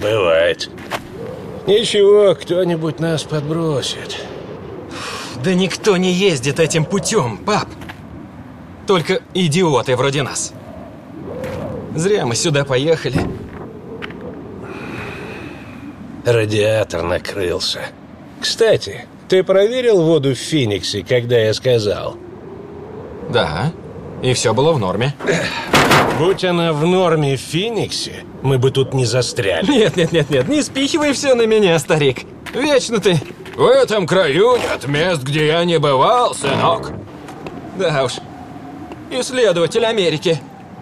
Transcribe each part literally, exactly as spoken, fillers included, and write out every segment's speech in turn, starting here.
Бывает. Ничего, кто-нибудь нас подбросит. Да никто не ездит этим путем, пап. Только идиоты вроде нас. Зря мы сюда поехали. Радиатор накрылся. Кстати, ты проверил воду в Фениксе, когда я сказал? Да, и все было в норме. Будь она в норме в Фениксе, мы бы тут не застряли. Нет, нет, нет, нет, не спихивай все на меня, старик. Вечно ты... В этом краю нет мест, где я не бывал, сынок. Да уж, исследователь Америки.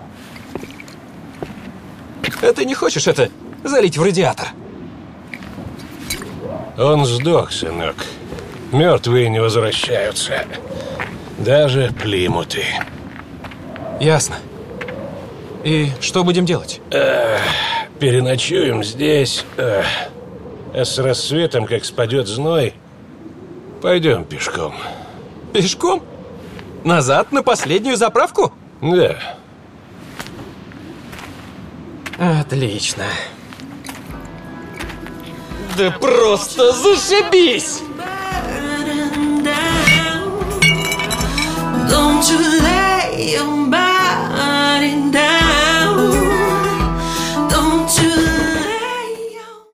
А ты не хочешь это залить в радиатор? Он сдох, сынок. Мертвые не возвращаются. Даже плимуты. Ясно. И что будем делать? Эх, переночуем здесь. Эх. А с рассветом, как спадет зной, пойдем пешком. Пешком? Назад на последнюю заправку? Да. Отлично. Да просто зашибись! Don't you lay your back